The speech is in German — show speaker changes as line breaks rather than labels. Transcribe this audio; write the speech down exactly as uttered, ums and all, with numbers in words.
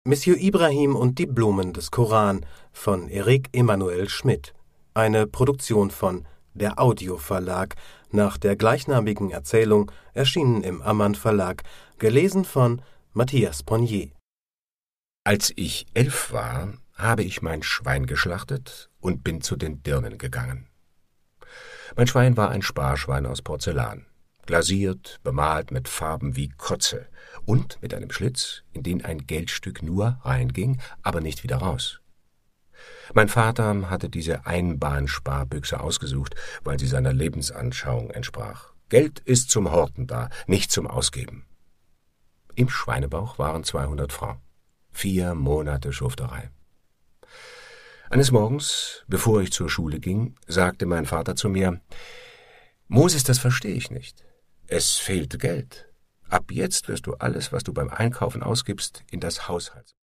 Monsieur Ibrahim und die Blumen des Koran von Erik Emanuel Schmidt. Eine Produktion von Der Audio Verlag nach der gleichnamigen Erzählung, erschienen im Ammann Verlag, gelesen von Matthias Bonnier.
Als ich elf war, habe ich mein Schwein geschlachtet und bin zu den Dirnen gegangen. Mein Schwein war ein Sparschwein aus Porzellan, glasiert, bemalt mit Farben wie Kotze und mit einem Schlitz, in den ein Geldstück nur reinging, aber nicht wieder raus. Mein Vater hatte diese Einbahnsparbüchse ausgesucht, weil sie seiner Lebensanschauung entsprach. Geld ist zum Horten da, nicht zum Ausgeben. Im Schweinebauch waren zweihundert Francs. Vier Monate Schufterei. Eines Morgens, bevor ich zur Schule ging, sagte mein Vater zu mir: »Moses, das verstehe ich nicht. Es fehlt Geld. Ab jetzt wirst du alles, was du beim Einkaufen ausgibst, in das Haushalt